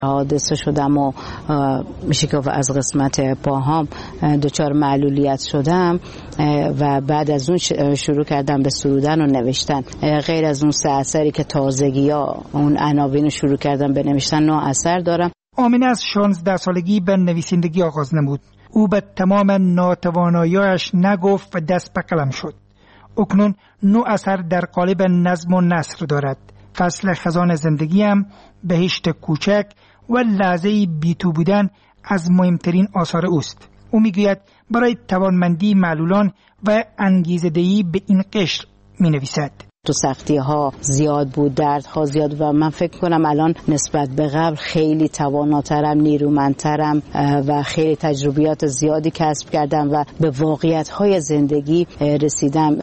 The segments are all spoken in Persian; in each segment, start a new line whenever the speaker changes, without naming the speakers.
حادثه شدم و میشه که از قسمت پاهام دچار معلولیت شدم و بعد از اون شروع کردم به سرودن و نوشتن. غیر از اون 3 اثری که تازگی‌ها اون عناوین شروع کردم به نوشتن 9 اثر دارم.
آمنه از 16 سالگی به نویسندگی آغاز نمود. او به تمام ناتوانایی‌اش نگفت و دست به قلم شد. اکنون 9 اثر در قالب نظم و نثر دارد. فصل خزان زندگیم، بهشت کوچک و لحظه‌ای بی‌تو بودن از مهمترین آثار اوست. او میگوید برای توانمندی معلولان و انگیزه‌دهی به این قشر می‌نویسد.
تو سختی ها زیاد بود، درد ها زیاد و من فکر کنم الان نسبت به قبل خیلی تواناترم، نیرومندترم و خیلی تجربیات زیادی کسب کردم و به واقعیت های زندگی رسیدم.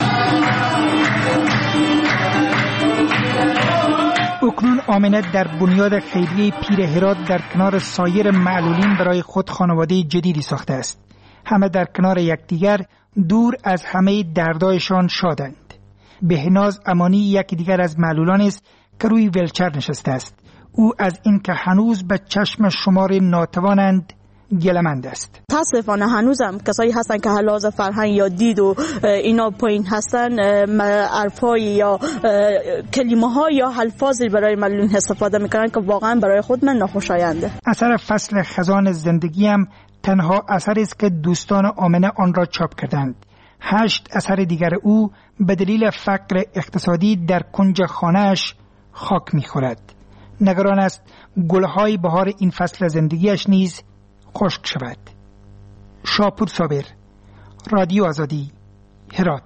اکنون آمنه در بنیاد خیریه پیر هرات در کنار سایر معلولین برای خود خانواده جدیدی ساخته است. همه در کنار یکدیگر دور از همه دردایشان شادند. بهناز امانی یکی دیگر از معلولان است که روی ویلچر نشسته است. او از این که هنوز به چشم شمار ناتوانند گلمند است.
متاسفانه هنوزم کسایی هستن که لحاظ فرهنگ یا دید و اینا پایین هستن، حرفای یا کلمه ها یا الفاظی برای معلولین استفاده میکنن که واقعا برای خود من ناخوشاینده.
اثر فصل خزان زندگیم تنها اثری است که دوستان آمنه آن را چاپ کردند. 8 اثر دیگر او به دلیل فقر اقتصادی در کنج خانه‌اش خاک می‌خورد. نگران است گل‌های بهار این فصل زندگیش نیز خشک شود. شاپور صابر، رادیو آزادی، هرات.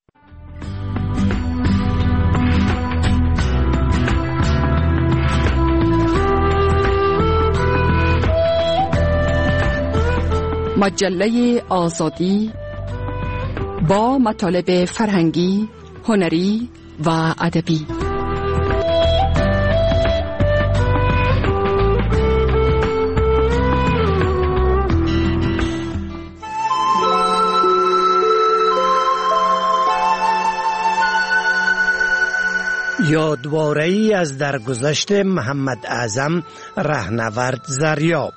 مجله آزادی با مطالب فرهنگی، هنری و ادبی.
یادواره‌ای از درگذشت محمد اعظم رهنورد زریاب.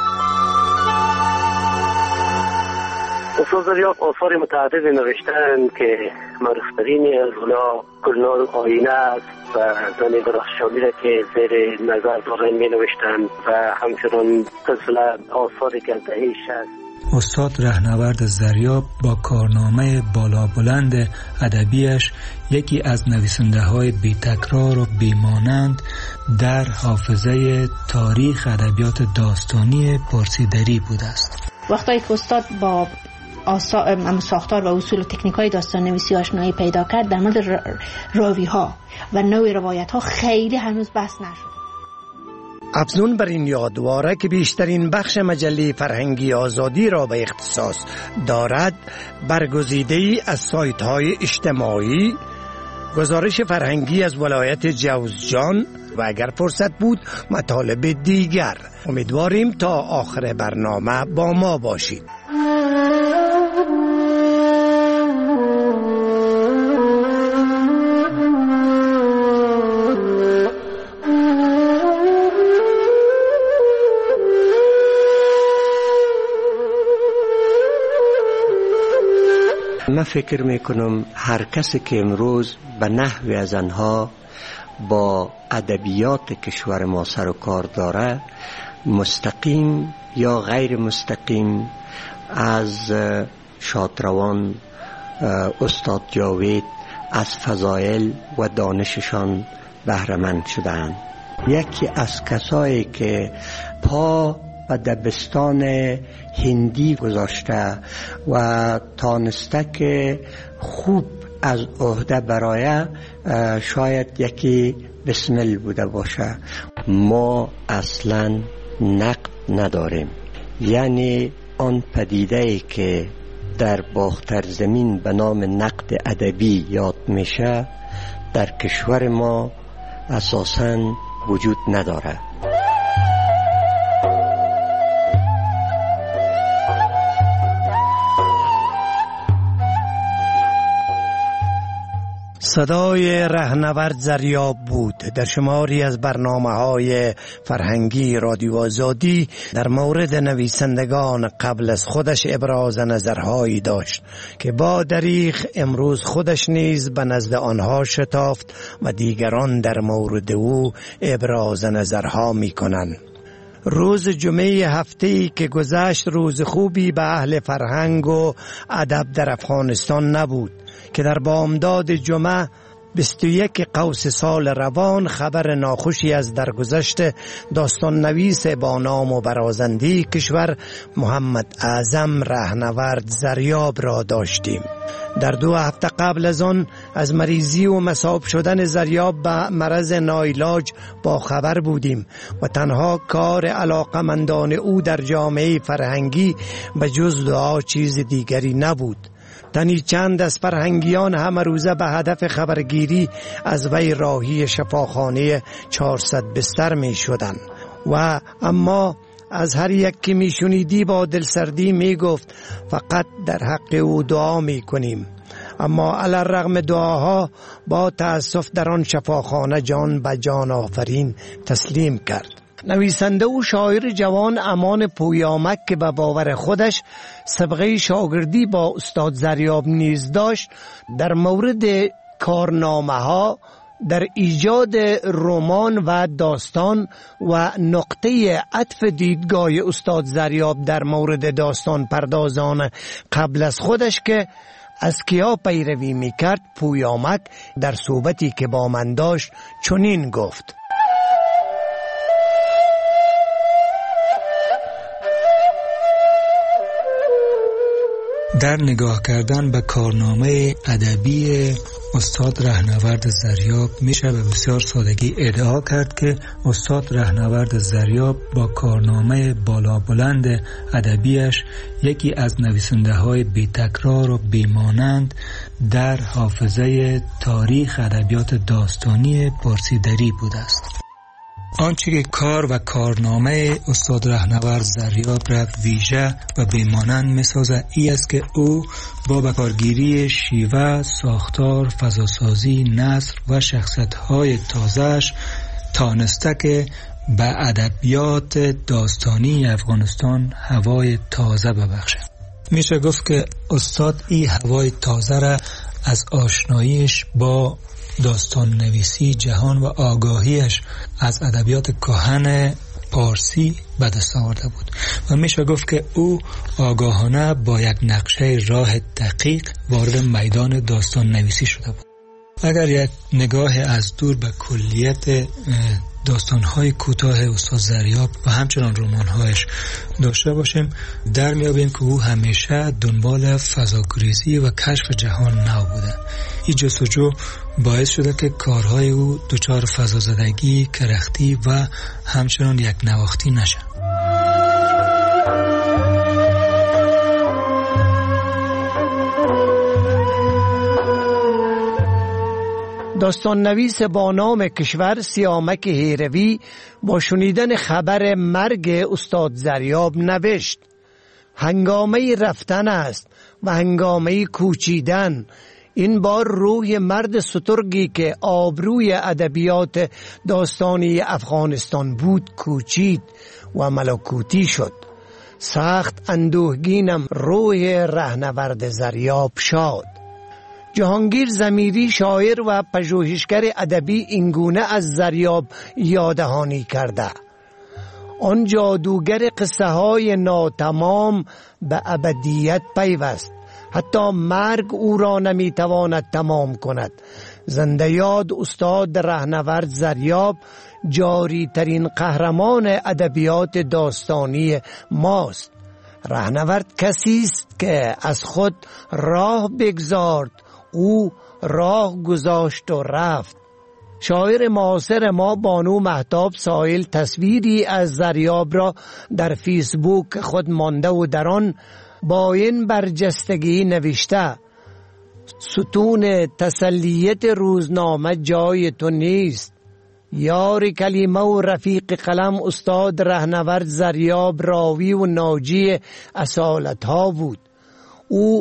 استاد زریاب آثار متعددی نوشتند که معروفترین از اونا گلنار آینه است و زن درخشانی را که زیر نظر دارن می نوشتند و همچنان قسل آثاری که از دهه 60.
استاد رهنورد زریاب با کارنامه بالا بلند ادبیش یکی از نویسنده‌های بی تکرار و بیمانند در حافظه تاریخ ادبیات داستانی پرسیدری بوده است.
وقتی که استاد با ساختار و اصول و تکنیک‌های داستان نویسی آشنایی پیدا کرد، در مورد راوی‌ها و نوع روایت‌ها خیلی هنوز بحث نشد.
افزون بر این یادواره که بیشترین بخش مجله فرهنگی آزادی را به اختصاص دارد، برگزیده‌ای از سایت‌های اجتماعی، گزارش فرهنگی از ولایت جوزجان و اگر فرصت بود مطالب دیگر. امیدواریم تا آخر برنامه با ما باشید.
من فکر میکنم هر کسی که امروز به نحوی از آنها با ادبیات کشور ما سر و کار داره، مستقیم یا غیر مستقیم از شادروان استاد جاوید از فضایل و دانششان بهره مند شدند. یکی از کسایی که پا و دبستان هندی گذاشته و تانسته که خوب از عهده برای شاید یکی بسمل بوده باشه. ما اصلا نقد نداریم، یعنی آن پدیده‌ای که در باختر زمین به نام نقد ادبی یاد میشه در کشور ما اساساً وجود نداره.
صدای رهنورد زریاب بود در شماری از برنامه‌های فرهنگی رادیو آزادی در مورد نویسندگان قبل از خودش ابراز نظرهایی داشت که با دریغ امروز خودش نیز به نزد آنها شتافت و دیگران در مورد او ابراز نظرها می‌کنند. روز جمعه هفته‌ای که گذشت روز خوبی به اهل فرهنگ و ادب در افغانستان نبود که در بامداد جمعه 21 قوس سال روان خبر ناخوشی از درگذشت داستان نویس با نام و برازنده کشور محمد اعظم رهنورد زریاب را داشتیم. در 2 هفته قبل از آن از مریضی و مصاب شدن زریاب به مرض ناعلاج با خبر بودیم و تنها کار علاقمندان او در جامعه فرهنگی به جز دعا چیز دیگری نبود. تنی چند از فرهنگیان همه روزه به هدف خبرگیری از وی راهی شفاخانه 400 بستر می شدن و اما از هر یک که می شنیدی با دلسردی می گفت فقط در حق او دعا می کنیم. اما علی الرغم دعاها با تأسف در آن شفاخانه جان به جان آفرین تسلیم کرد. نویسنده و شاعر جوان امان پویامک که به باور خودش سابقه شاگردی با استاد زریاب نیز داشت در مورد کارنامه ها در ایجاد رمان و داستان و نقطه عطف دیدگاه استاد زریاب در مورد داستان پردازان قبل از خودش که از کیا پیروی میکرد پویامک در صحبتی که با من داشت چنین گفت:
در نگاه کردن به کارنامه ادبی استاد رهنورد زریاب میشه به بسیار سادگی ادعا کرد که استاد رهنورد زریاب با کارنامه بالا بلند ادبیش یکی از نویسنده های بی تکرار و بیمانند در حافظه تاریخ ادبیات داستانی پارسی دری بوده است. آنچه که کار و کارنامه استاد رهنورد زریاب را ویژه و بیمانند می‌سازد ای است که او با بکارگیری شیوه، ساختار، فضاسازی، نثر و شخصیت‌های تازه‌اش تانسته که به ادبیات داستانی افغانستان هوای تازه ببخشد. میشه گفت که استاد این هوای تازه را از آشناییش با داستان نویسی جهان و آگاهیش از ادبیات کهن پارسی به دست آورده بود و میشه گفت که او آگاهانه با یک نقشه راه دقیق وارد میدان داستان نویسی شده بود. اگر یک نگاه از دور به کلیت داستان‌های کوتاه استاد زریاب و همچنان رمان‌هایش داشته باشیم در میابیم که او همیشه دنبال فضاگریزی و کشف جهان نو بوده. این جستجو باعث شده که کارهای او دچار فضازدگی، کرختی و همچنان یک نواختی نشه.
داستان نویس با نام کشور سیامک هیروی با شنیدن خبر مرگ استاد زریاب نوشت: هنگامه رفتن است و هنگامه کوچیدن. این بار روی مرد سترگی که آبروی ادبیات داستانی افغانستان بود کوچید و ملکوتی شد. سخت اندوهگینم روی رهنورد زریاب شاد. جهانگیر زمیری شاعر و پژوهشگر ادبی اینگونه از زریاب یاددهانی کرده: آن جادوگر قصه های ناتمام به ابدیت پیوست، حتی مرگ او را نمیتواند تمام کند. زنده یاد استاد رهنورد زریاب جاری ترین قهرمان ادبیات داستانی ماست. رهنورد کسی است که از خود راه بگذارد، او راه گذاشت و رفت. شاعر معاصر ما بانو مهتاب سائل تصویری از زریاب را در فیسبوک خود مانده و در آن با این برجستگی نوشته: ستون تسلیت روزنامه جای تو نیست. یار کلمه و رفیق قلم استاد رهنورد زریاب راوی و ناجی اصالت ها بود. او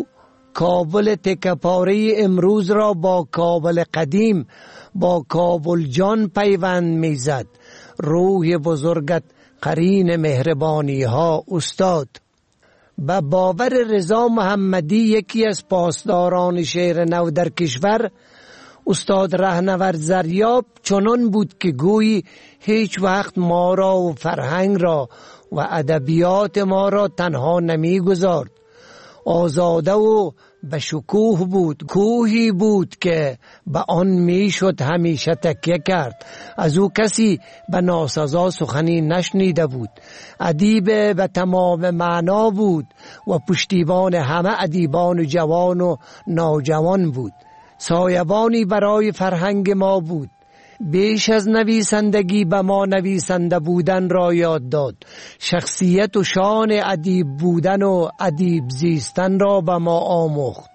کابل تکپاره امروز را با کابل قدیم، با کابل جان پیوند میزد. روح بزرگت قرین مهربانی ها استاد. به باور رضا محمدی، یکی از پاسداران شعر نو در کشور، استاد رهنورد زریاب چنان بود که گویی هیچ وقت ما را و فرهنگ را و ادبیات ما را تنها نمی گذارد. آزاده و به شکوه بود، کوهی بود که به آن می شد همیشه تکیه کرد. از او کسی به ناسزا سخنی نشنیده بود. ادیب به تمام معنا بود و پشتیبان همه ادیبان جوان و نوجوان بود. سایبانی برای فرهنگ ما بود. بیش از نویسندگی به ما نویسنده بودن را یاد داد. شخصیت و شان ادیب بودن و ادیب زیستن را به ما آموخت.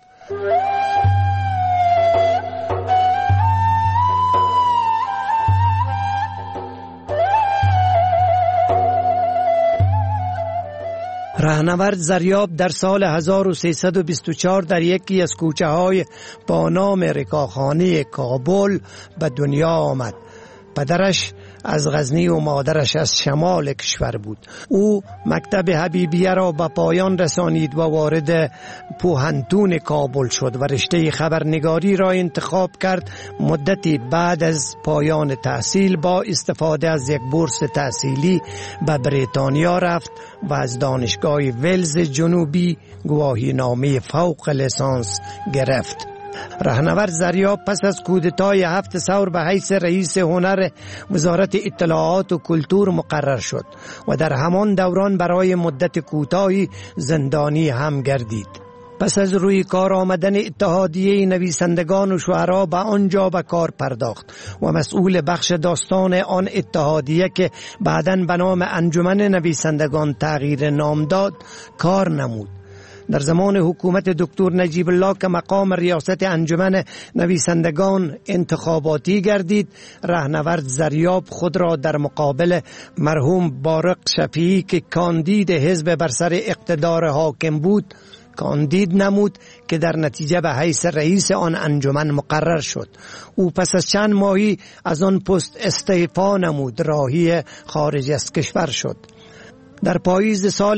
رهنورد زریاب در سال 1324 در یکی از کوچه های با نام رکاخانه کابل به دنیا آمد. پدرش از غزنی و مادرش از شمال کشور بود. او مکتب حبیبیه را به پایان رسانید و وارد پوهنتون کابل شد و رشته خبرنگاری را انتخاب کرد. مدتی بعد از پایان تحصیل با استفاده از یک بورس تحصیلی به بریتانیا رفت و از دانشگاه ولز جنوبی گواهی نامه فوق لیسانس گرفت. رهنورد زریاب پس از کودتای 7 ثور به حیث رئیس هنر وزارت اطلاعات و کلتور مقرر شد و در همان دوران برای مدت کوتاهی زندانی هم گردید. پس از روی کار آمدن اتحادیه نویسندگان و شعرا به آنجا به کار پرداخت و مسئول بخش داستان آن اتحادیه که بعداً به نام انجمن نویسندگان تغییر نام داد کار نمود. در زمان حکومت دکتر نجیب الله که مقام ریاست انجمن نویسندگان انتخاباتی گردید، رهنورد زریاب خود را در مقابل مرحوم بارق شفیعی که کاندید حزب بر سر اقتدار حاکم بود کاندید نمود که در نتیجه به حیث رئیس آن انجمن مقرر شد. او پس از چند ماهی از آن پست استعفا نمود، راهی خارج از کشور شد. در پاییز سال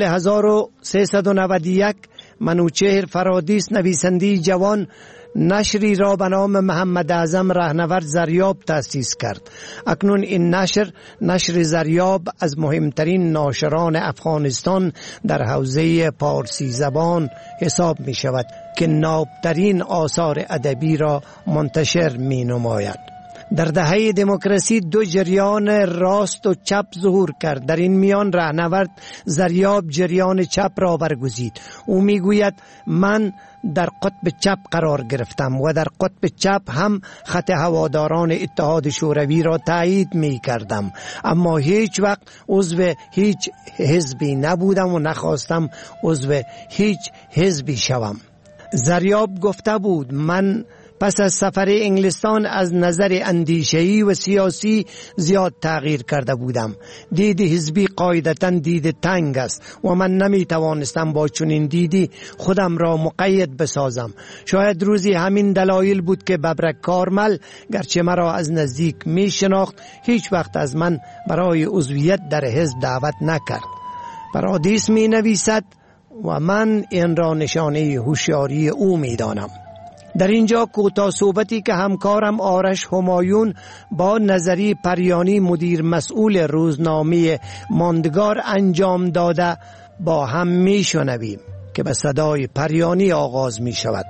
1391 منوچهر فرادیس نویسنده جوان نشری را به نام محمد اعظم رهنورد زریاب تأسیس کرد. اکنون این نشر زریاب از مهمترین ناشران افغانستان در حوزه پارسی زبان حساب می شود که نابترین آثار ادبی را منتشر می نماید. در دهه دموکراسی 2 جریان راست و چپ ظهور کرد. در این میان رهنورد زریاب جریان چپ را برگزید. او میگوید من در قطب چپ قرار گرفتم و در قطب چپ هم خط هواداران اتحاد شوروی را تایید می کردم، اما هیچ وقت عضو هیچ حزبی نبودم و نخواستم عضو هیچ حزبی شوم. زریاب گفته بود من پس از سفر انگلستان از نظر اندیشه‌ای و سیاسی زیاد تغییر کرده بودم. دید حزبی قاعدتاً دید تنگ است و من نمی توانستم با چنین دیدی خودم را مقید بسازم. شاید روزی همین دلایل بود که ببرک کارمل گرچه مرا از نزدیک می شناخت هیچ وقت از من برای عضویت در حزب دعوت نکرد. فرادیس می نویسد و من این را نشانه هوشیاری او می دانم. در اینجا کوتاه صحبتی که همکارم آرش همایون با نظری پریانی مدیر مسئول روزنامه ماندگار انجام داده با هم می شنویم که به صدای پریانی آغاز می شود.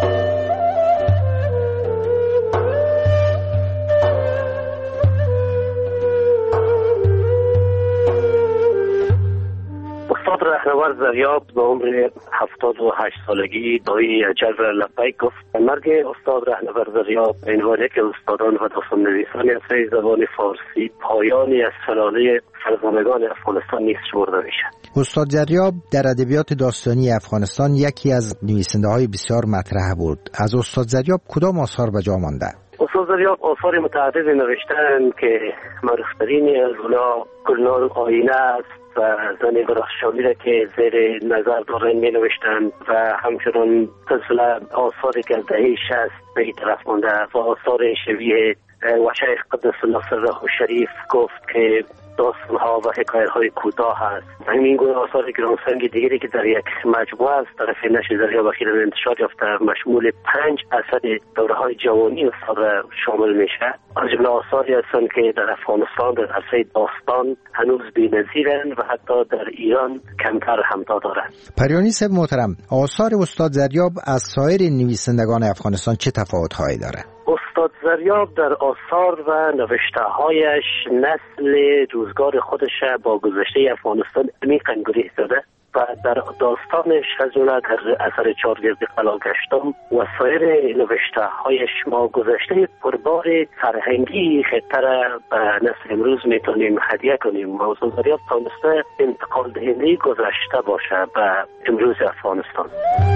رهنورد زریاب به عمر 78 سالگی دایی جلب لبیک گفت. مرگ استاد رهنورد زریاب به عنوان یک استادان و داستان نویسان اثر زبان فارسی پایانی از سلاله فرزانگان افغانستان نیست شمرده میشد.
استاد زریاب در ادبیات داستانی افغانستان یکی از نویسنده های بسیار مطرح بود. از استاد زریاب کدام آثار به جا مانده؟
استاد زریاب آثار متعدد نوشتن که معروفترین از اونا گلنار آینه است و زن درخشانی را که زیر نظر دارن می نوشتن و همچنان سلسله آثاری که از دهه 60 به این طرف مانده و آثار شبیه و شیخ قدس الله سره شریف گفت که داستان‌ها و حکایت‌های کوتاه است. همین گونه آثار گرانسنگ دیگری که در یک مجموعه از طرف نشر زریاب اخیراً انتشار یافته مشمول 5 اثر دوره‌های جوانی استاد شامل میشه. از جمله آثاری هستند که در افغانستان در عرصه داستان هنوز بی‌نظیرند و حتی در ایران کمتر همتا دارند.
پریانی صاحب محترم، آثار استاد زریاب از سایر نویسندگان افغانستان چه تفاوت‌هایی داره؟
استاد زریاب در آثار و نوشته‌هایش نسل روزگار خودش با گذشته افغانستان عمیقاً گره داده و در داستانش از جمله در اثر چارگرد قلاگشتم و سایر نوشته‌هایش ما گذشته پربار فرهنگی خطه را به نسل امروز میتونیم هدیه کنیم. استاد زریاب تانسته انتقال دهنده گذشته باشه به امروز افغانستان.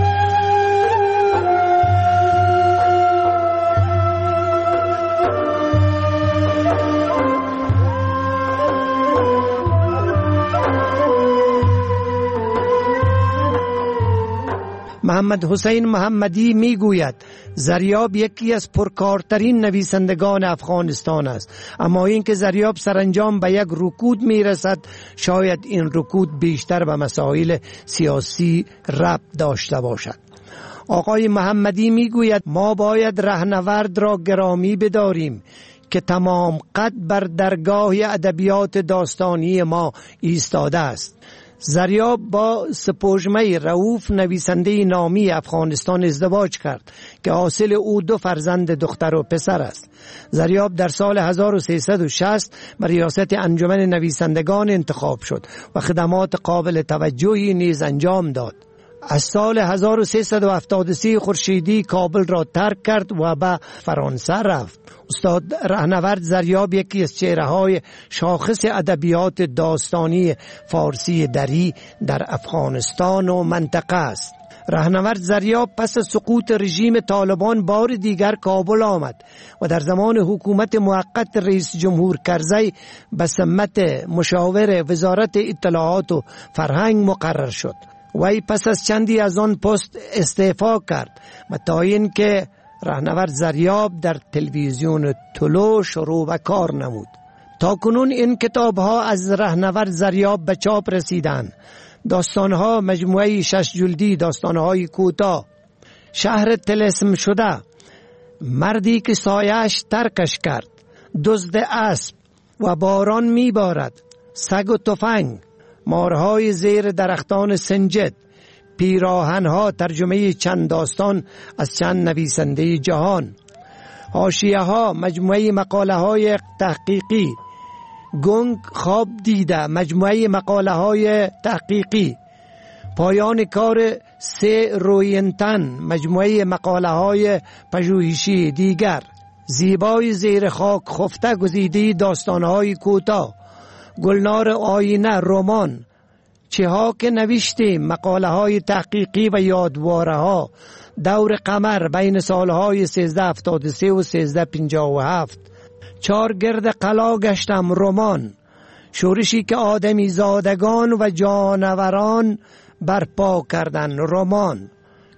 محمد حسین محمدی میگوید زریاب یکی از پرکارترین نویسندگان افغانستان است، اما اینکه زریاب سرانجام به یک رکود میرسد شاید این رکود بیشتر به مسائل سیاسی ربط داشته باشد. آقای محمدی میگوید ما باید رهنورد را گرامی بداریم که تمام قد بر درگاه ادبیات داستانی ما ایستاده است. زریاب با سپوږمۍ رؤوف نویسنده نامی افغانستان ازدواج کرد که حاصل او 2 فرزند دختر و پسر است. زریاب در سال 1360 به ریاست انجمن نویسندگان انتخاب شد و خدمات قابل توجهی نیز انجام داد. از سال 1373 خورشیدی کابل را ترک کرد و به فرانسه رفت. استاد رهنورد زریاب یکی از چهره‌های شاخص ادبیات داستانی فارسی دری در افغانستان و منطقه است. رهنورد زریاب پس از سقوط رژیم طالبان بار دیگر کابل آمد و در زمان حکومت موقت رئیس جمهور کرزی به سمت مشاور وزارت اطلاعات و فرهنگ مقرر شد. وی پس از چندی از آن پست استعفا کرد و تا اینکه رهنورد زریاب در تلویزیون طلوع شروع به کار نمود. تا کنون این کتاب‌ها از رهنورد زریاب به چاپ رسیدند. داستان‌ها مجموعه 6 جلدی، داستان‌های کوتاه، شهر طلسم شده، مردی که سایه‌اش ترکش کرد، دزد اسب و باران میبارد، سگ و تفنگ، مارهای زیر درختان سنجد، پیراهنها، ترجمه چند داستان از چند نویسنده جهان، حاشیه ها، مجموعه مقاله های تحقیقی، گنگ خواب دیده، مجموعه مقاله های تحقیقی، پایان کار 3 روینتن، مجموعه مقاله های پژوهشی دیگر، زیبای زیر خاک خفته، گزیده داستان های کوتاه، گلنار آینه، رمان، چه ها که نوشتیم، مقاله های تحقیقی و یادواره ها، دور قمر بین سالهای 1373 و 1357، چارگرد قلا گشتم، رمان، شورشی که آدمی زادگان و جانوران برپا کردن، رمان،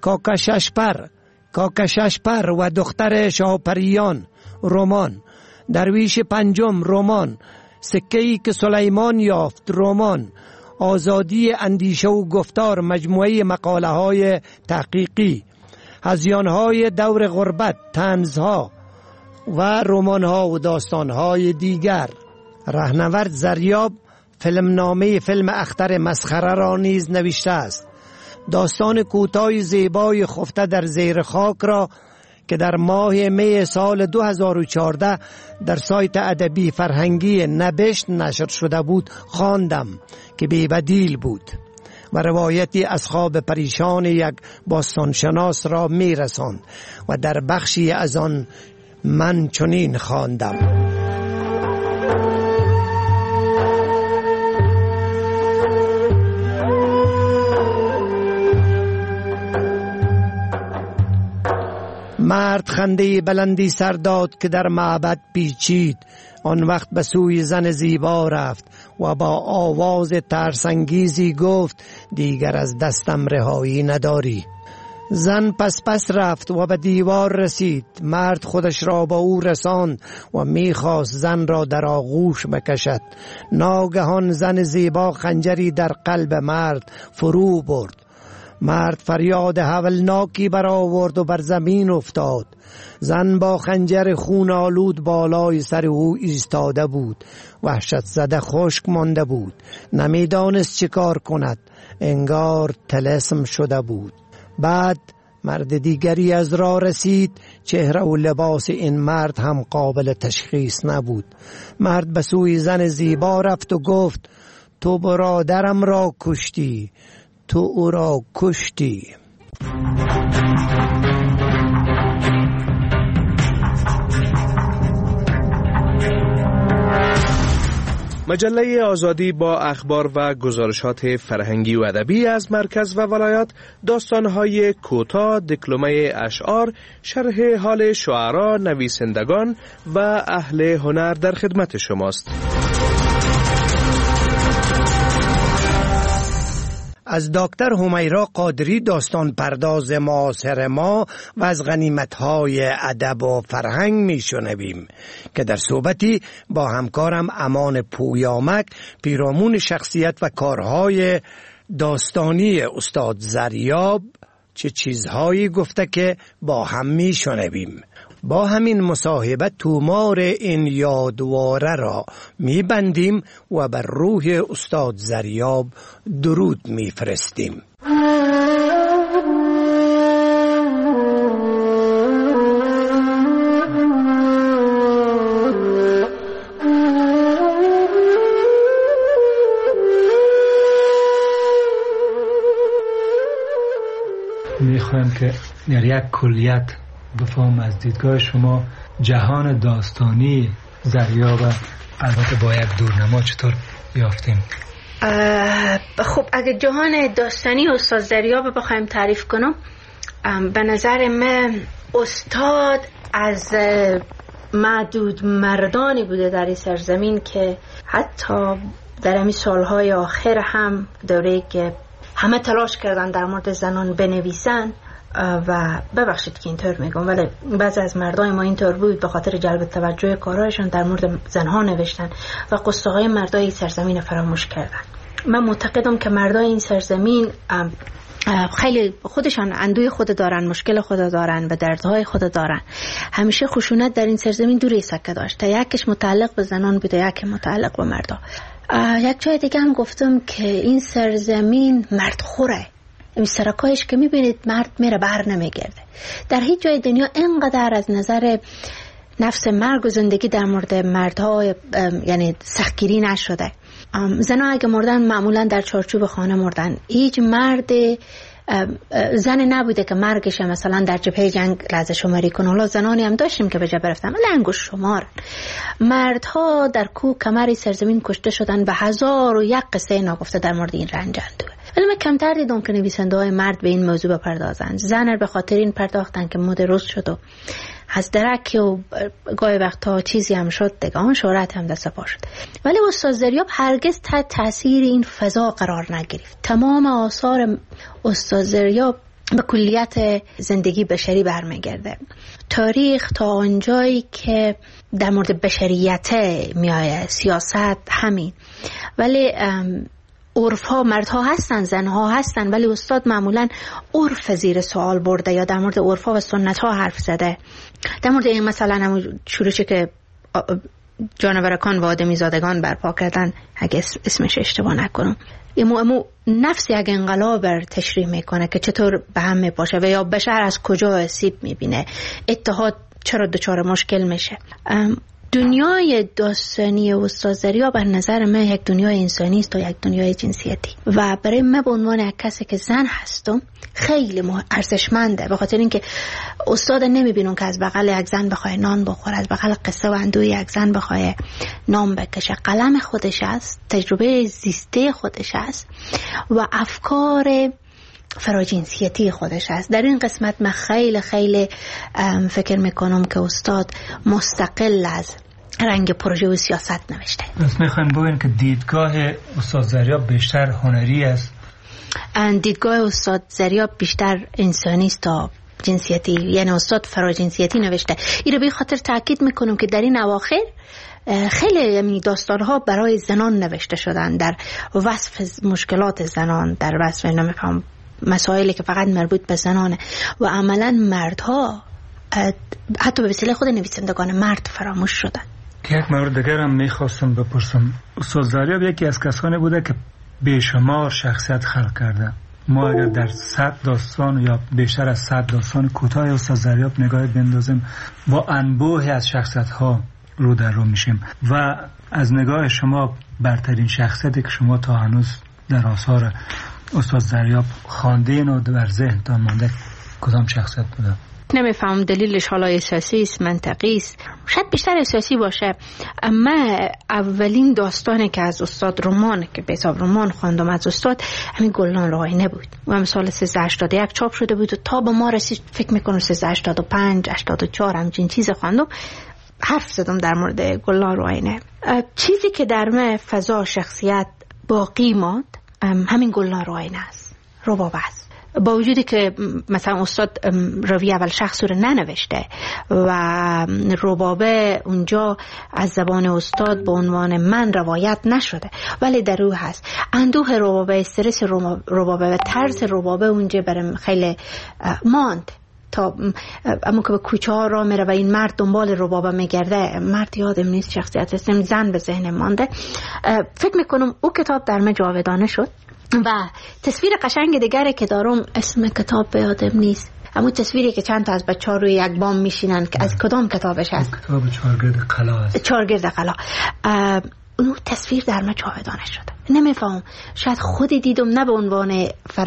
کاکششپر و دختر شاپریان، رمان، درویش پنجم، رمان، سکه‌ای که سلیمان یافت، رمان، آزادی اندیشه و گفتار، مجموعه مقاله های تحقیقی، هذیان‌های دور غربت، طنزها و رمان‌ها و داستان‌های دیگر. رهنورد زریاب فیلمنامه فیلم اختر مسخره را نیز نوشته است. داستان کوتاه زیبای خفته در زیر خاک را که در ماه می سال 2014 در سایت ادبی فرهنگی نبشت نشر شده بود خواندم که بی‌بدیل بود و روایتی از خواب پریشان یک باستانشناس را می رساند و در بخشی از آن من چنین خواندم: مرد خنده بلندی سر داد که در معبد پیچید. آن وقت به سوی زن زیبا رفت و با آواز ترسانگیزی گفت دیگر از دستم رهایی نداری. زن پس رفت و به دیوار رسید. مرد خودش را با او رساند و میخواست زن را در آغوش بکشد. ناگهان زن زیبا خنجری در قلب مرد فرو برد. مرد فریاد هولناکی برآورد و بر زمین افتاد. زن با خنجر خون آلود بالای سر او ایستاده بود. وحشت زده خشک مانده بود. نمیدانست چه کار کند. انگار طلسم شده بود. بعد مرد دیگری از راه رسید. چهره و لباس این مرد هم قابل تشخیص نبود. مرد به سوی زن زیبا رفت و گفت تو برادرم را کشتی. تو او را کشتی.
مجله آزادی با اخبار و گزارشات فرهنگی و ادبی از مرکز و ولایات، داستان‌های کوتاه، دکلمه اشعار، شرح حال شعرا، نویسندگان و اهل هنر در خدمت شماست.
از دکتر همیرا قادری داستان پرداز معاصر ما و از غنیمت‌های ادب و فرهنگ میشنویم که در صحبتی با همکارم امان پویامک پیرامون شخصیت و کارهای داستانی استاد زریاب چه چیزهایی گفته که با هم میشنویم. با همین مصاحبه تومار این یادواره را میبندیم و بر روح استاد زریاب درود میفرستیم.
میخوایم که در یک کلیت بفهم از دیدگاه شما جهان داستانی زریاب البته با یک دورنما چطور یافتیم؟
خب اگه جهان داستانی استاد زریاب بخوایم تعریف کنم، به نظر من استاد از معدود مردانی بوده در این سرزمین که حتی در همین سالهای آخر هم دوره‌ای که همه تلاش کردن در مورد زنان بنویسن و ببخشید که اینطور میگم ولی بعضی از مردای ما اینطور بود، به خاطر جلب توجه کارهایشان در مورد زنها نوشتن و قصه های مردای این سرزمین فراموش کردن. من معتقدم که مردای این سرزمین خیلی خودشان اندوی خود دارن، مشکل خود دارن و دردهای خود دارن. همیشه خشونت در این سرزمین دوری سکه داشته، یکیش متعلق به زنان بوده، یکی متعلق به مردا. یک جای دیگه هم گفتم که این سرزمین مرد خوره. این سرکایش که میبینید مرد میره بر نمیگرده. در هیچ جای دنیا اینقدر از نظر نفس مرگ و زندگی در مورد مردها یعنی سختگیری نشده. زنها اگه مردن معمولا در چارچوب خانه مردن. هیچ مرد زن نبوده که مرگش مثلا در جبهه جنگ لحظه شماری کنه. حالا زنانی هم داشتیم که به جبهه رفتن ولی انگشت شمار. مردها در کوه کمر سرزمین کشته شدن به 1001 قصه ناگفته در مورد این رنج اندوه. ولی من کمتر دیدم که نویسنده های مرد به این موضوع بپردازن. زن به خاطر این پرداختن که مد روز شد و از درک و گاهی وقتا چیزی هم شد دیگه، آن شهرت هم دست پا شد. ولی استاد زریاب هرگز تحت تاثیر این فضا قرار نگرفت. تمام آثار استاد زریاب به کلیت زندگی بشری برمیگرده. تاریخ تا آنجایی که در مورد بشریت میآید، سیاست همین. ولی عرف ها مردها هستن، زنها هستن، ولی استاد معمولا عرف زیر سوال برده یا در مورد عرف ها و سنت ها حرف زده. در مورد این مثلا همون شورشی که جانورکان و آدمی زادگان برپا کردن، اگه اسمش اشتباه نکنم، امو نفس یک انقلاب بر تشریح میکنه که چطور به هم میپاشه و یا بشر از کجا آسیب میبینه، اتحاد چرا دچار مشکل میشه. دنیای داستانی استاد زریاب به نظر من یک دنیای انسانی است و یک دنیای جنسیتی و برای من به عنوان یک کسی که زن هستم خیلی ارزشمنده، به خاطر اینکه استاد نمیبینم که از بغل یک زن بخواه نان بخوره، از بغل قصه و اندوی یک زن بخواه نام بکشه. قلم خودش است، تجربه زیسته خودش است و افکار فراجنسیتی خودش هست. در این قسمت من خیلی خیلی فکر میکنم که استاد مستقل از رنگ پروژه و سیاست نوشته.
بس میخوایم بگویم که دیدگاه استاد زریاب بیشتر هنری است.
دیدگاه استاد زریاب بیشتر انسانی است تا جنسیتی، یعنی استاد فراجنسیتی نوشته. این رو به خاطر تاکید میکنم که در این اواخر خیلی داستانها برای زنان نوشته شدن، در وصف مشکلات زنان، در وصف نمیفهم مسائلی که فقط مربوط به زنانه و عملا مردها حتی به وسیله خود نویسندگان مرد فراموش شدن.
که یک مورد دیگر هم میخواستم بپرسم، استاد زریاب یکی از کسانی بوده که بیشمار شخصیت خلق کرده. ما اگر در 100 داستان یا بیشتر از 100 داستان کوتاه استاد زریاب نگاه بندازیم با انبوهی از شخصیت ها رو در رو میشیم و از نگاه شما برترین شخصیتی که شما تا هنوز در آثار استاد زریاب خواندین و در ذهنتان مانده کدام شخصیت بوده؟
نمیفهم دلیلش حالا احساسی است، منطقی است، شاید بیشتر احساسی باشه. اما اولین داستانی که از استاد رمان که به حساب رمان خواندم از استاد همین گلنار آینه بود و هم سال 1381 چاپ شده بود و تا به ما رسید فکر میکنم 1385 84 همچین چیز خواندم. حرف زدم در مورد گلنار آینه. چیزی که در من فضا شخصیت باقی ماند همین گلنار آینه است، رباب است. با وجودی که مثلا استاد روی اول شخص رو ننوشته و ربابه اونجا از زبان استاد به عنوان من روایت نشده، ولی در او هست اندوه ربابه، استرس ربابه و ترس ربابه اونجا برام خیلی ماند. تا اما که به کوچه ها را میره و این مرد دنبال ربابه میگرده، مرد یادم نیست شخصیت اسم، زن به ذهن مانده. فکر میکنم او کتاب در من جاودانه شد و تصویر قشنگ دیگری که دارم اسم کتاب به یادم نیست، اما تصویری که چند تا از بچه‌ها روی یک بام میشینن که از کدام کتابش هست؟
کتاب چهارگرد قلا است.
چهارگرد قلا. اون تصویر در من جاودانه شده. نمیفهم، شاید خودی دیدم نه به عنوان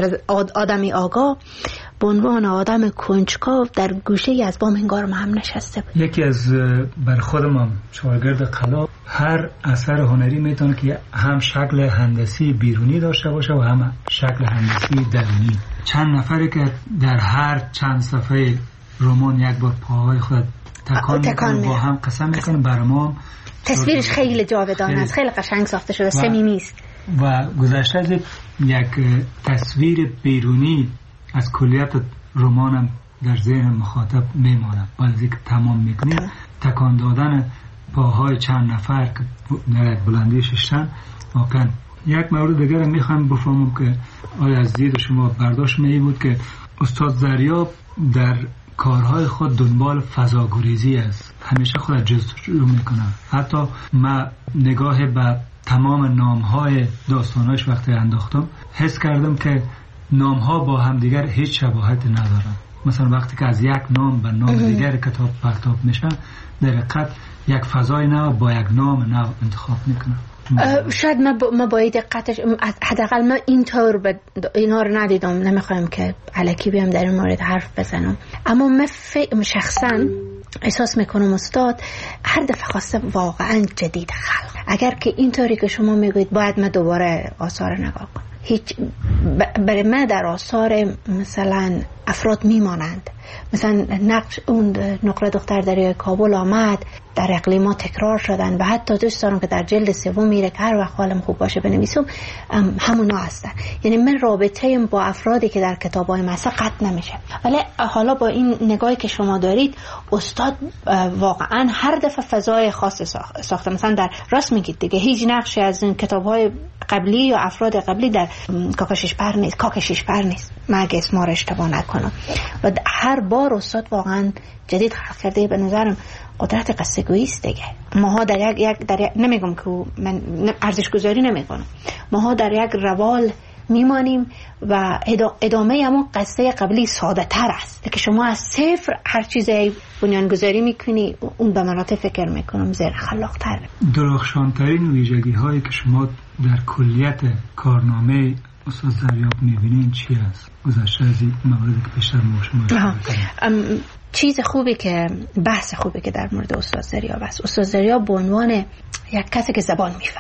آدمی آگاه، به عنوان آدم کنجکاو در گوشه از بام انگار هم نشسته بود.
یکی از بر خودم چهارگرد قلا هر اثر هنری میتونه که هم شکل هندسی بیرونی داشته باشه و هم شکل هندسی درونی. چند نفری که در هر چند صفحه رمان یک بار پاهای خود تکان با هم قسم میکنه برام
تصویرش خیلی جاودانه است، خیلی قشنگ ساخته شده، صمیمی است
و گذشته از یک تصویر بیرونی از کلیت رمانم در ذهن مخاطب میمانه. بعد که تمام میکنیم تکان دادن پاهای چند نفر که در بلندی ششتن واقعا. یک مورد دیگر میخوام بفهمم که آیا از دید شما برداشت می بود که استاد زریاب در کارهای خود دنبال فضاگریزی است، همیشه خود جستجو میکنه. حتی من نگاه به تمام نامهای داستاناش وقتی انداختم حس کردم که نامها با همدیگر هیچ شباهت ندارن. مثلا وقتی که از یک نام به نام دیگر کتاب پرتاب میشن در حقیقت یک فضای نو با یک نام نو انتخاب میکنن.
شاید ما باید دقتش حداقل من اینطور اینا رو ندیدم، نمیخوایم که الکی بیام در این مورد حرف بزنم، اما من شخصا احساس میکنم استاد هر دفعه خواسته واقعا جدید خلق. اگر که اینطوری که شما میگوید باید من دوباره آثار نگاه کنم، هیچ برای من در آثار مثلا افراد میمانند. مثلا نقش اون نقره دختر دریای کابل آمد، در اقلیما تکرار شدن و حتی دوست دارم که در جلد سوم میره که هر وقت حالم خوب باشه بنویسم همونا هستن. یعنی من رابطه با افرادی که در کتابای مثلا قطع نمیشه. ولی حالا با این نگاهی که شما دارید استاد واقعا هر دفعه فضای خاص ساخته. مثلا در راست میگید دیگه هیچ نقشی از این کتابهای قبلی یا افراد قبلی در کاکشش پر نیست من اگه اسما رو اشتباه نکنم. و هر بار استاد واقعا جدید خلق کرده. به نظرم قدرت قصه گویی است دیگه. ماها در یک نمیگم که من ارزش گذاری نمیکنم، ماها در یک روال میمانیم و ادامه همون قصه قبلی ساده تر است که شما از صفر هر چیزی بنیانگذاری میکنی، اون به مراتب فکر میکنم زیر خلاق تر.
درخشانترین ویژگی هایی که شما در کلیت کارنامه استاد زریاب میبینین چی است؟ گذشته از این موردی که بیشتر شما
چیز خوبی که بحث خوبی که در مورد استاد زریاب است، استاد زریاب به عنوان یک کسی که زبان میفهمه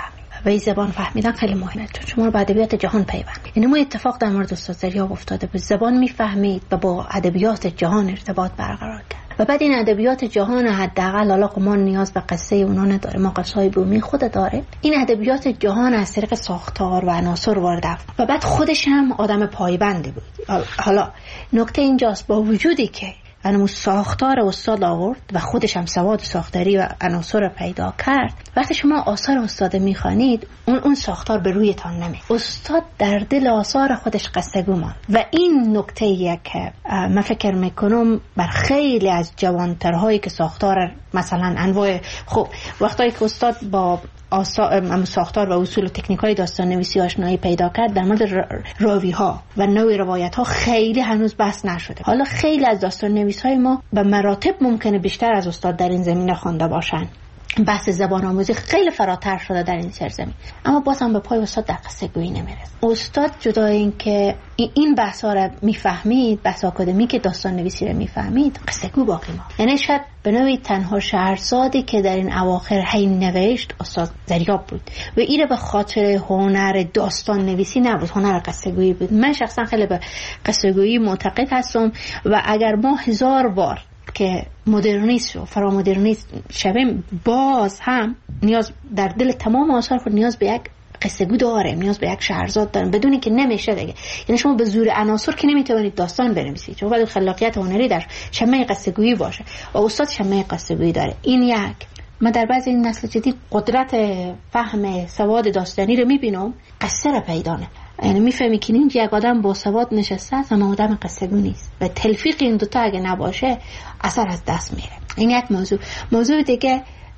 و این زبان فهمیدن خیلی مهمه، چون شما به ادبیات جهان پیوند. یعنی ما اتفاق در مورد استاد ضریاب افتاده بود، زبان میفهمید و با ادبیات جهان ارتباط برقرار کرد. و بعد این ادبیات جهان حداقل حالا ما نیاز به قصه اونا نداره، ما قصه‌های بومی خود داره. این ادبیات جهان از طریق ساختار و عناصر وارد و بعد خودش هم آدم پایبندی بود. حالا نکته اینجاست، با وجودی که اون ساختار استاد آورد و خودش هم سواد ساختاری و عناصر پیدا کرد، وقتی شما آثار استاد میخوانید اون ساختار به رویتان نمی. استاد در دل آثار خودش قصه‌گو ماند و این نکته‌ایه که من فکر میکنم بر خیلی از جوانترهایی که ساختار مثلا انواع خب وقتی که استاد با ساختار و اصول و تکنیک‌های داستان نویسی آشنایی پیدا کرد، در مورد راوی‌ها و نوع روایت‌ها خیلی هنوز بحث نشده. حالا خیلی از داستان نویس‌های ما به مراتب ممکنه بیشتر از استاد در این زمینه خوانده باشن. بحث زبان آموزی خیلی فراتر شده در این سرزمین، اما باز هم به پای استاد در قصه گویی نمیرسه. استاد جدا این که این بحث‌ها رو میفهمید، بحث آکادمیک داستان نویسی رو میفهمید، قصه گو باقی ما. یعنی شاید به نوعی تنها شهرزادی که در این اواخر هی نوشت استاد ضریاب بود و این به خاطر هنر داستان نویسی نبود، هنر قصه گویی بود. من شخصا خیلی به قصه گویی معتقد هستم و اگر ما 1000 بار که مدرنیست و فرامدرنیست شویم، باز هم نیاز در دل تمام آثار خود نیاز به یک قصه گو داریم، نیاز به یک شهرزاد داریم، بدونی که نمیشه دیگه. یعنی شما به زور عناصر که نمیتونید داستان بنویسید، چون باید خلاقیت هنری در شمه قصه گویی باشه و استاد شمه قصه گویی داره. این یک من در بعضی این نسل جدید قدرت فهم سواد داستانی رو میبینم، قصه رو پیدا نه. یعنی میفهمی که این یک آدم با سواد نشسته است اما آدم قصه گو نیست و تلفیق این دوتا اگه نباشه اثر از دست میره. این یک موضوع دیگه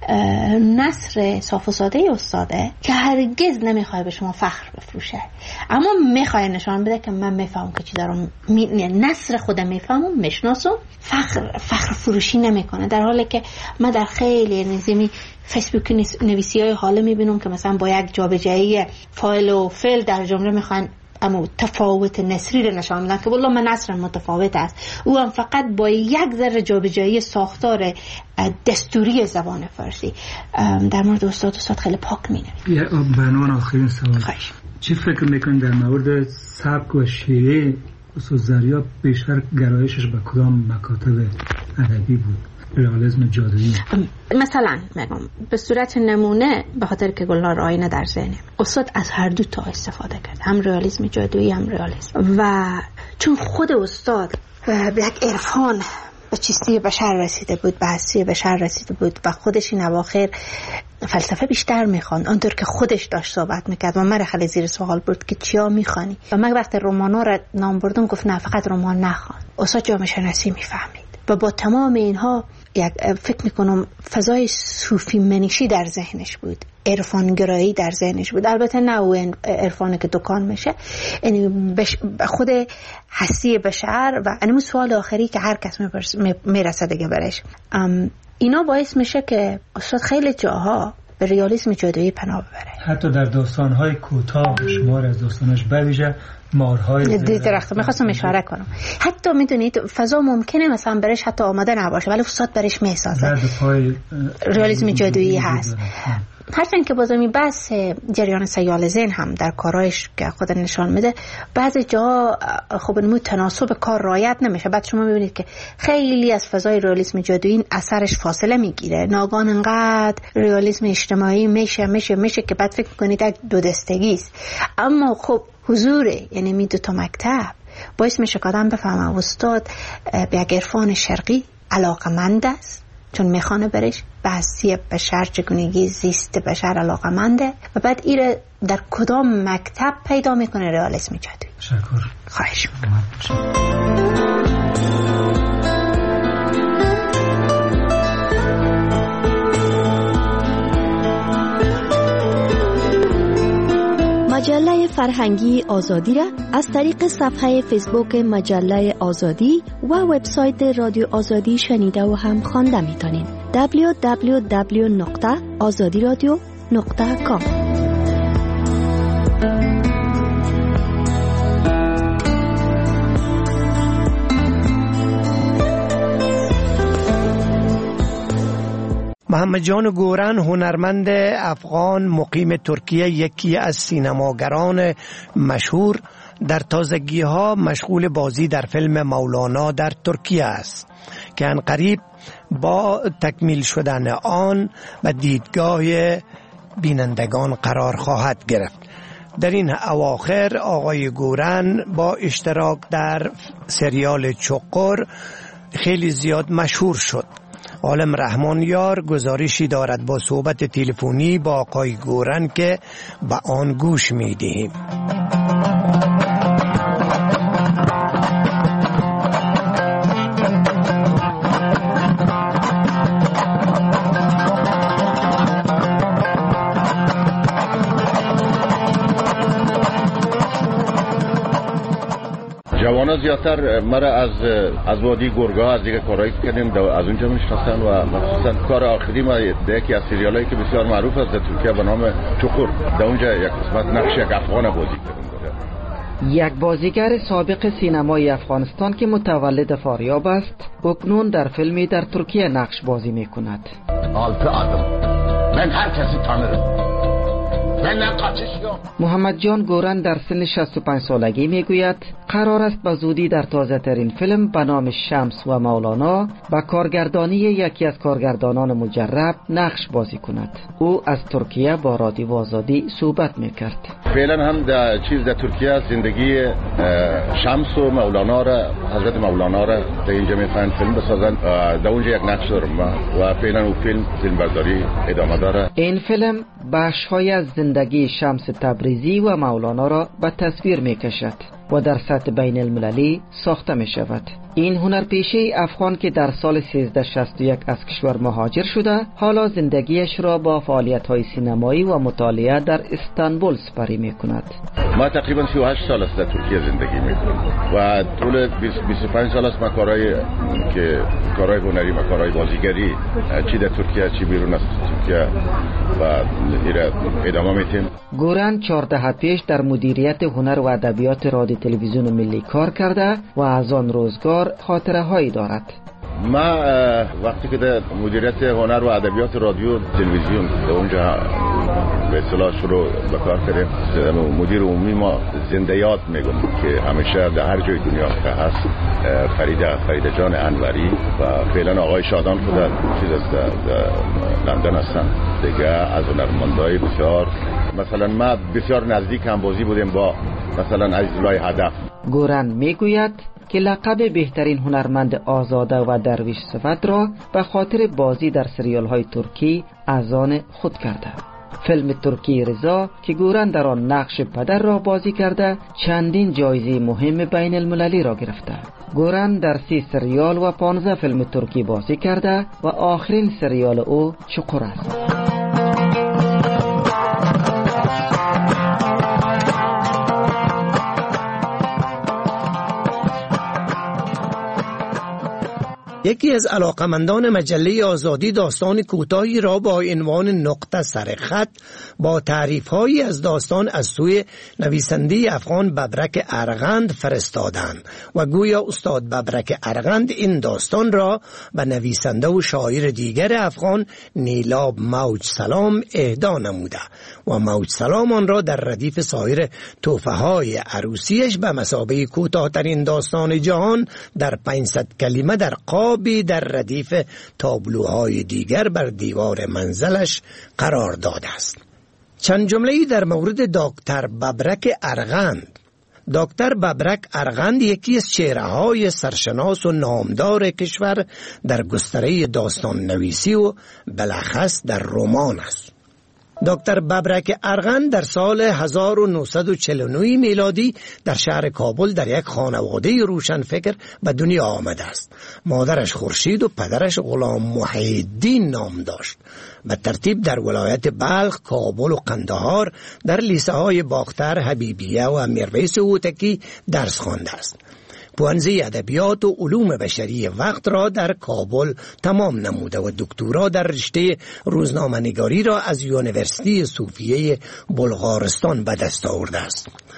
نثر صاف و ساده استاده که هرگز نمیخواد به شما فخر بفروشه، اما میخواد نشان بده که من میفهمم که چی دارم، نثر خودم میفهمم، میشناسم، فخر فروشی نمیکنه. در حالی که من در خیلی نظامی فیسبوک نویسی‌های حالا میبینم که مثلا با یک جابجایی فایل و فعل در جمله میخوان اما تفاوت نثری رو نشان میدن که والله من نثرم متفاوت است، او هم فقط با یک ذره جابجایی ساختار دستوری زبان فارسی. در مورد استاد خیلی پاک مینویسه.
به عنوان آخرین سوال، چی فکر میکنید در مورد سبک و شیوه استاد ضریاب بیشتر گرایشش به کدام مکاتب ادبی بود؟ رئالیسم جادویی
مثلا میگم به صورت نمونه، به خاطر که گلنار آینه در ذهنم، استاد از هر دو تا استفاده کرد، هم رئالیسم جادویی هم رئالیسم. و چون خود استاد به یک عرفان به چیستی بشر رسیده بود، به هستی بشر رسیده بود و خودش این اواخر فلسفه بیشتر میخوان، آنطور که خودش داشت صحبت میکرد و من خیلی زیر سوال برد که چیا میخوانی و من وقتی رمانا را نام بردم گفت نه فقط رمان نخوان. استاد جامعه شناسی میفهمید و با تمام اینها یک فکر میکنم فضای صوفی منشی در ذهنش بود، عرفانگرایی در ذهنش بود. البته نه اون عرفانی که دکان میشه، یعنی خود هستی بشر و اینم سوال آخری که هر کس میرسه دیگه برش. اینا باعث میشه که استاد خیلی جاها به رئالیسم جادویی پناه ببره.
حتی در داستان‌های کوتاه شمار از داستانش بویژه مارهای
درخت میخواستم اشاره کنم، حتی میدونید فضا ممکنه مثلا برش حتی آماده نباشه ولی استاد برش میسازه، رئالیسم جادویی هست. هرچند که بازمی بس جریان سیال ذهن هم در کارایش که خود نشان میده بعضی جا خب نمو تناسب کار رعایت نمیشه. بعد شما میبینید که خیلی از فضای رئالیسم جادویی اثرش فاصله میگیره، ناگهان انقدر رئالیسم اجتماعی میشه که بعد فکر کنید یک دو دستگی است. اما خب حضوره، یعنی می دو تا مکتب باعث میشه که آدم بفهمه استاد به یک عرفان شرقی علاقمند است، چون میخوانه برش به هستی بشر، چگونگی زیست بشر علاقمنده و بعد ایره در کدام مکتب پیدا میکنه رئالیسم جادویی.
تشکر.
خواهش
مجله فرهنگی آزادی را از طریق صفحه فیسبوک مجله آزادی و وبسایت رادیو آزادی شنیده و هم خوانده میتونید. www.azadiradio.com.
به محمد جان گورن، هنرمند افغان مقیم ترکیه، یکی از سینماگران مشهور، در تازگی ها مشغول بازی در فیلم مولانا در ترکیه است که عنقریب با تکمیل شدن آن و دیدگاه بینندگان قرار خواهد گرفت. در این اواخر آقای گورن با اشتراک در سریال چقر خیلی زیاد مشهور شد. عالم رحمان یار گزارشی دارد با صحبت تلفنی با آقای گورن که به آن گوش می دهیم.
جوانا زیادتر مرا از وادی گرگا از دیگه کارهایی کردیم از اونجا میشناسن و مخصوصا کار آخری ما یکی از سریالایی که بسیار معروف است در ترکیه به نام چقر، در اونجا یک قسمت نقش یک افغان بازی کردم.
یک بازیگر سابق سینمای افغانستان که متولد فاریاب است اکنون در فیلمی در ترکیه نقش بازی میکند. من هر کسی تانرم. محمد جان گورن در سن 65 سالگی میگوید قرار است به زودی در تازه ترین فیلم به نام شمس و مولانا با کارگردانی یکی از کارگردانان مجرب نقش بازی کند. او از ترکیه با رادیو آزادی صحبت میکرد.
فعلا هم در ترکیه زندگی شمس و مولانا را، حضرت مولانا را در اینجا میخواهند فیلم بسازن. در اونجا یک نقش دارم و فعلا اون فیلم برداری ادامه داره.
این فیلم بخش‌های از زندگی شمس تبریزی و مولانا را به تصویر میکشد و در سطح بین المللی ساخته می شود. این هنرپیشه افغان که در سال 1361 از کشور مهاجر شده حالا زندگیش را با فعالیت‌های سینمایی و مطالعه در استانبول سپری می کند.
ما تقریبا 38 سال است در ترکیه زندگی می کنم و طول 25 سال است ما کارهای هنری و کارهای بازیگری چی در ترکیه چی بیرون از ترکیه و ادامه میدیم.
گورن 14 پیش در مدیریت هنر و ادبیات رادیو تلویزیون ملی کار کرده و از آن روزگار خاطره هایی دارد.
ما وقتی که در مدیریت هنر و ادبیات رادیو تلویزیون در اونجا به اصطلاح شروع به کار کردیم، مدیر عمومی ما زنده یاد میگم که همیشه در هر جای دنیا که هست فریده جان انوری و فعلا آقای شادان خود در لندن هستن دیگه. از هنرمندای بسیار مثلا ما بسیار نزدیک هم بازی بودیم با مثلا عزیزالله هدف.
گورن میگوید که لقب بهترین هنرمند آزاده و درویش صفت را به خاطر بازی در سریال های ترکی از آن خود کرده. فیلم ترکی رضا که گورن در آن نقش پدر را بازی کرده چندین جایزه مهم بین المللی را گرفته. گورن در 30 سریال و 15 فیلم ترکی بازی کرده و آخرین سریال او چقر است.
یکی از علاقمندان مجله آزادی داستان کوتاهی را با عنوان نقطه سر خط با تعریف‌هایی از داستان از سوی نویسنده افغان ببرک ارغند فرستادند و گویا استاد ببرک ارغند این داستان را به نویسنده و شاعر دیگر افغان نیلاب موج سلام اهدا نموده و موج سلام آن را در ردیف سایر تحفه‌های عروسیش به مثابه کوتاه‌ترین داستان جهان در 500 کلمه در قابی در ردیف تابلوهای دیگر بر دیوار منزلش قرار داده است. چند جمله‌ای در مورد دکتر ببرک ارغند. دکتر ببرک ارغند یکی از چهره‌های سرشناس و نامدار کشور در گستره داستان نویسی و بالاخص در رمان است. دکتر ببرک ارغند در سال 1949 میلادی در شهر کابل در یک خانواده روشنفکر به دنیا آمده است. مادرش خورشید و پدرش غلام محی‌الدین نام داشت. به ترتیب در ولایت بلخ، کابل و قندهار در لیسه های باختر، حبیبیه و میرویس هوتکی درس خوانده است. پوهنځی ادبیات و علوم بشری وقت را در کابل تمام نموده و دکترا در رشته روزنامه‌نگاری را از یونیورسیتی صوفیه بلغارستان به دست آورده است.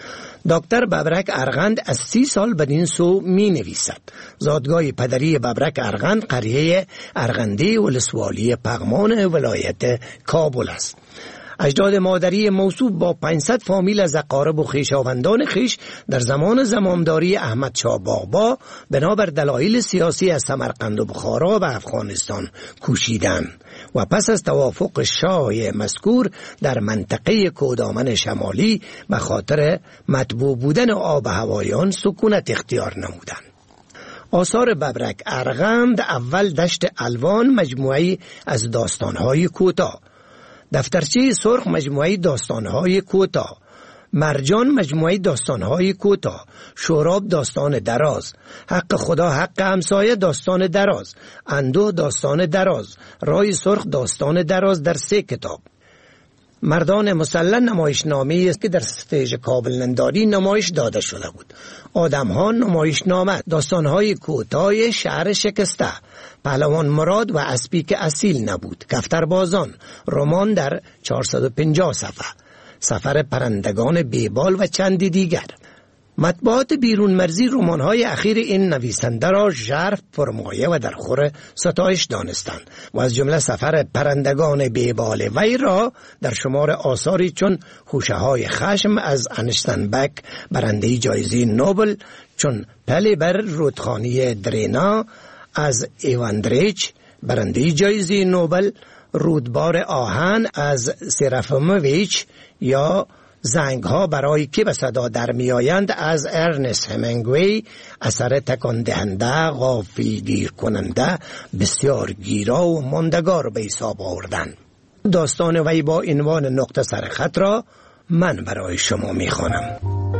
دکتر ببرک ارغند از 30 سال بدین سو می نویسد. زادگاه پدری ببرک ارغند قریه ارغندی ولسوالی پغمان ولایت کابل است. اجداد مادری موصوف با 500 فامیل از اقارب و خویشاوندان خویش در زمان زمامداری احمد شاه بابا بنابر دلایل سیاسی از سمرقند و بخارا و افغانستان کوشیدند و پس از توافق شاه مذکور در منطقه کودامن شمالی به خاطر مطبوع بودن آب و هوایان سکونت اختیار نمودند. آثار ببرک ارغند: اول دشت الوان مجموعی از داستانهای کوتاه، دفترچه سرخ مجموعه داستانهای کوتاه، مرجان مجموعه داستانهای کوتاه، شوراب داستان دراز، حق خدا حق همسایه داستان دراز، اندوه داستان دراز، رای سرخ داستان دراز در 3 کتاب. مردان مسلح نمایشنامه‌ای است که در استیج کابل ننداری نمایش داده شده بود. آدم‌ها نمایشنامه، داستان‌های کوتاه شهر شکسته، پهلوان مراد و اسبی که اصیل نبود، کفتربازان، رمان در 450 صفحه، سفر پرندگان بیبال و چندی دیگر. مطبوعات بیرون مرزی رمان‌های اخیر این نویسنده را ژرف، پرمایه و در خور ستایش دانستند و از جمله سفر پرندگان بیبال وی را در شمار آثاری چون خوشه‌های خشم از انشتنبک برنده جایزه نوبل، چون پلی بر رودخانه درینا از ایواندریچ برنده جایزه نوبل، رودبار آهن از سرافیموویچ یا زنگ ها برای که به صدا در می آیند از ارنست همینگوی، اثر تکان دهنده، غافلگیر کننده، بسیار گیرا و ماندگار به حساب آوردند. داستان وی با عنوان نقطه سرخط را من برای شما می خوانم.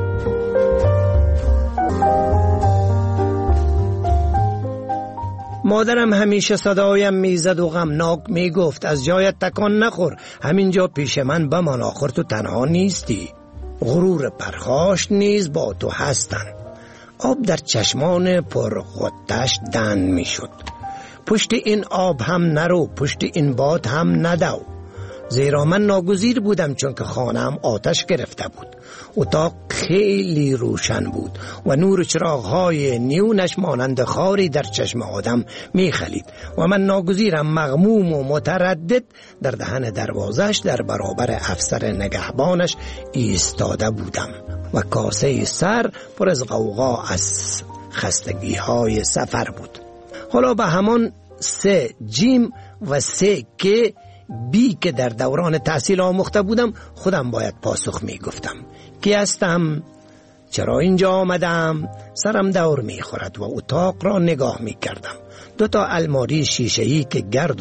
مادرم همیشه صدایم میزد و غمناک میگفت از جایت تکان نخور، همینجا پیش من بمان، آخر تو تنها نیستی، غرور پرخاش نیز با تو هستن. آب در چشمان پر غتش دن میشد. پشت این آب هم نرو، پشت این باد هم ندو، زیرا من ناگزیر بودم چون که خانه‌ام آتش گرفته بود. اتاق خیلی روشن بود و نور چراغ‌های نیونش مانند خاری در چشم آدم می‌خلید و من ناگزیرم مغموم و متردد در دهن دروازش در برابر افسر نگهبانش ایستاده بودم و کاسه سر پر از غوغا از خستگی‌های سفر بود. حالا به همان 3 جیم و 3 که بی که در دوران تحصیل آموخته بودم خودم باید پاسخ می گفتم. کی هستم؟ چرا اینجا آمدم؟ سرم دور می خورد و اتاق را نگاه می کردم. 2 الماری شیشه‌ای که گرد و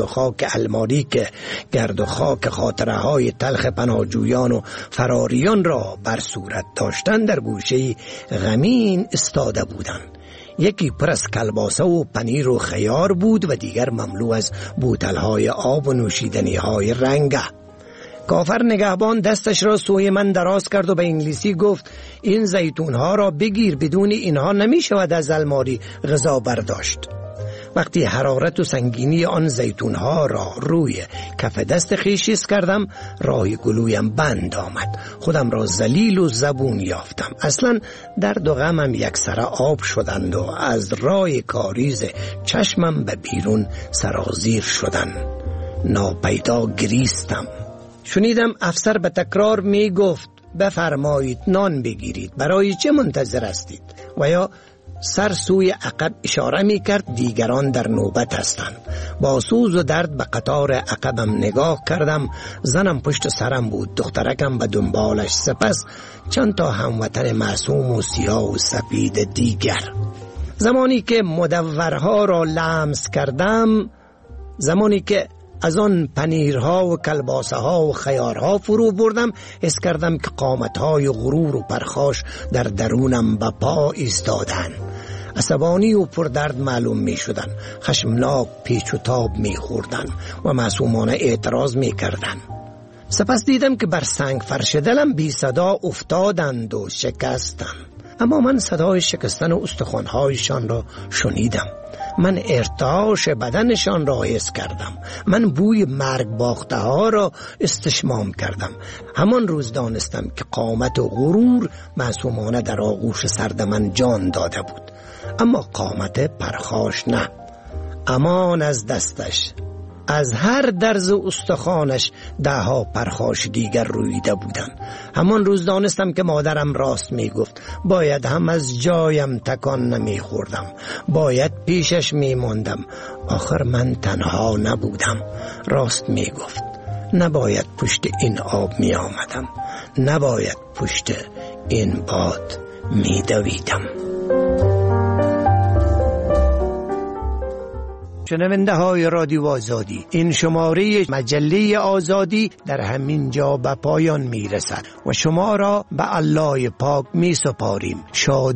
خاک خاطره های تلخ پناهجویان و فراریان را بر صورت داشتن در گوشه غمین استاده بودند. یکی پر از کلباسه و پنیر و خیار بود و دیگر مملو از بوتل‌های آب و نوشیدنی‌های رنگه. کافر نگهبان دستش را سوی من دراز کرد و به انگلیسی گفت این زیتون‌ها را بگیر، بدون اینها نمی شود از الماری غذا برداشت. وقتی حرارت و سنگینی آن زیتون‌ها را روی کف دست خویش کردم، راه گلویم بند آمد. خودم را ذلیل و زبون یافتم. اصلا درد و غمم یکسره آب شدند و از راه کاریز چشمم به بیرون سرازیر شدند. ناپیدا گریستم. شنیدم افسر به تکرار می گفت بفرمایید نان بگیرید، برای چه منتظر هستید؟ و یا سر سوی عقب اشاره می کرد دیگران در نوبت هستند. با سوز و درد به قطار عقبم نگاه کردم. زنم پشت سرم بود، دخترکم به دنبالش، سپس چند تا هموطن معصوم و سیاه و سفید دیگر. زمانی که مدورها را لمس کردم، زمانی که از آن پنیرها و کلباسه ها و خیارها فرو بردم، حس کردم که قامتهای غرور و پرخاش در درونم به پا ایستادند. عصبانی و پردرد معلوم می شدن، خشمناک پیچ و تاب می خوردن و معصومانه اعتراض می کردن. سپس دیدم که بر سنگ فرش دلم بی صدا افتادند و شکستند. اما من صدای شکستن و استخوان‌هایشان را شنیدم. من ارتعاش بدنشان را حس کردم. من بوی مرگ باخته ها را استشمام کردم. همان روز دانستم که قامت و غرور معصومانه در آغوش سرد من جان داده بود، اما قامت پرخاش نه. امان از دستش. از هر درز استخوانش 10 پرخاش دیگر رویده بودند. همان روز دانستم که مادرم راست می گفت. باید هم از جایم تکان نمی خوردم. باید پیشش می ماندم. آخر من تنها نبودم. راست می گفت. نباید پشت این آب می آمدم. نباید پشت این باد می دویدم. شنونده های رادیو آزادی، این شماره مجله آزادی در همین جا به پایان می رسد و شما را به الله پاک می سپاریم. شاد